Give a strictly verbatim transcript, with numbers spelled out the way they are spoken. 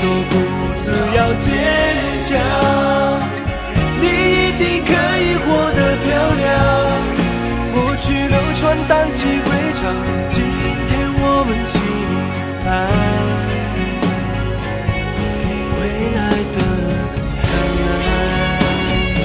苦只要坚强，你一定可以活得漂亮。过去流传荡几